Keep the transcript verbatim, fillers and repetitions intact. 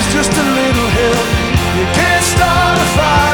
just a little help. You can't start a fire